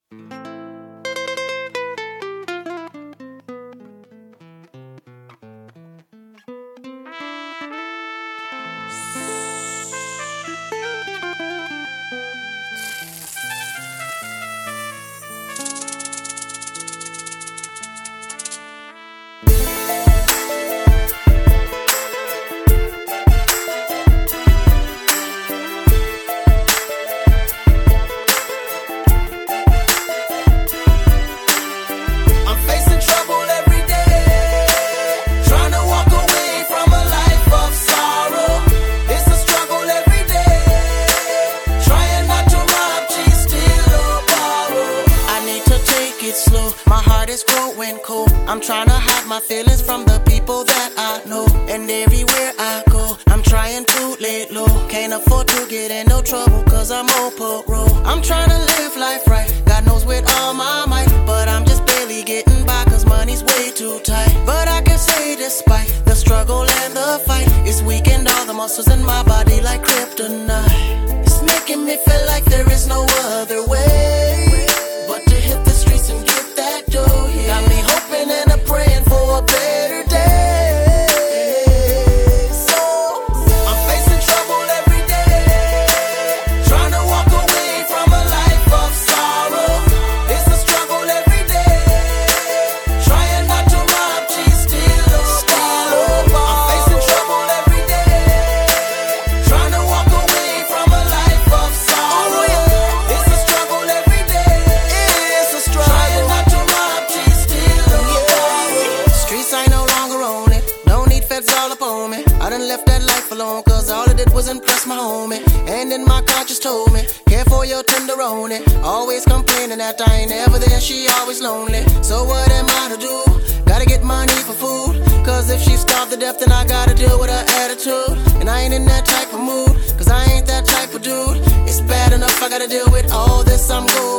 I'm trying to hide my feelings from the people that I know. And everywhere I go, I'm trying to lay low. Can't afford to get in no trouble, cause I'm on parole. I'm trying to live life right, God knows with all my might. But I'm just barely getting by, cause money's way too tight. But I can say despite the struggle and the fight, it's weakened all the muscles in my body like kryptonite. It's making me feel like there is no other way but to hit the streets and get that dough, yeah. Got me hoping and a praying for a better day. So I'm facing trouble every day, trying to walk away from a life of sorrow. It's a struggle every day, trying not to rob, cheat, steal or borrow. I'm facing trouble every day, trying to walk away from a life of sorrow. It's a struggle every day, it's a struggle. Trying not to rob, cheat, steal or borrow. Streets I no longer own it, no need feds all up on me. I done left that life alone, cause all it did was impress my homie. And then my conscience told me, care for your tenderoni. Always complaining that I ain't ever there, she always lonely. So what am I to do? Gotta get money for food, cause if she starved to death then I gotta deal with her attitude. And I ain't in that type of mood, cause I ain't that type of dude. It's bad enough I gotta deal with all this I'm going